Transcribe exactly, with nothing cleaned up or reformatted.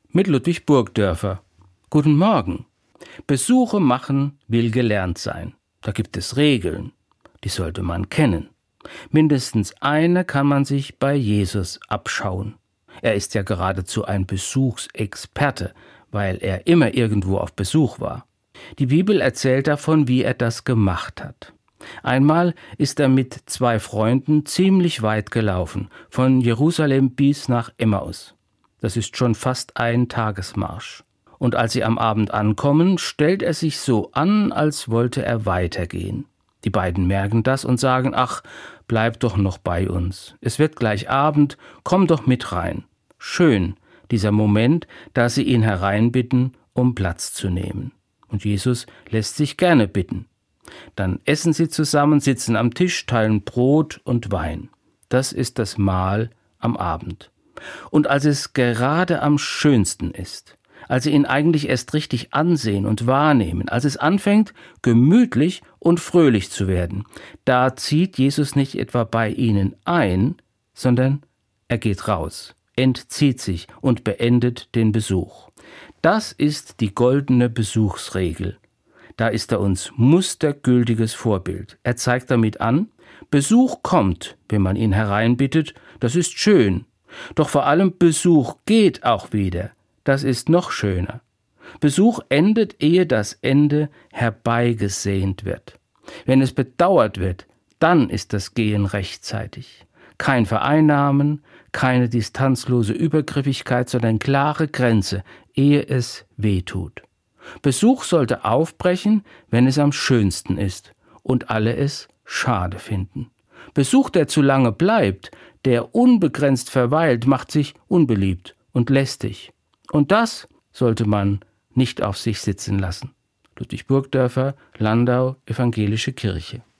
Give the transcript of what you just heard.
mit Ludwig Burgdörfer. Guten Morgen. Besuche machen will gelernt sein. Da gibt es Regeln, die sollte man kennen. Mindestens eine kann man sich bei Jesus abschauen. Er ist ja geradezu ein Besuchsexperte, weil er immer irgendwo auf Besuch war. Die Bibel erzählt davon, wie er das gemacht hat. Einmal ist er mit zwei Freunden ziemlich weit gelaufen, von Jerusalem bis nach Emmaus. Das ist schon fast ein Tagesmarsch. Und als sie am Abend ankommen, stellt er sich so an, als wollte er weitergehen. Die beiden merken das und sagen, ach, bleib doch noch bei uns. Es wird gleich Abend, komm doch mit rein. Schön, dieser Moment, da sie ihn hereinbitten, um Platz zu nehmen. Und Jesus lässt sich gerne bitten. Dann essen sie zusammen, sitzen am Tisch, teilen Brot und Wein. Das ist das Mahl am Abend. Und als es gerade am schönsten ist, als sie ihn eigentlich erst richtig ansehen und wahrnehmen, als es anfängt, gemütlich und fröhlich zu werden, da zieht Jesus nicht etwa bei ihnen ein, sondern er geht raus, entzieht sich und beendet den Besuch. Das ist die goldene Besuchsregel. Da ist er uns mustergültiges Vorbild. Er zeigt damit an, Besuch kommt, wenn man ihn hereinbittet, das ist schön. Doch vor allem Besuch geht auch wieder, das ist noch schöner. Besuch endet, ehe das Ende herbeigesehnt wird. Wenn es bedauert wird, dann ist das Gehen rechtzeitig. Kein Vereinnahmen, keine distanzlose Übergriffigkeit, sondern klare Grenze, ehe es weh tut. Besuch sollte aufbrechen, wenn es am schönsten ist und alle es schade finden. Besuch, der zu lange bleibt, der unbegrenzt verweilt, macht sich unbeliebt und lästig. Und das sollte man nicht auf sich sitzen lassen. Ludwig Burgdörfer, Landau, Evangelische Kirche.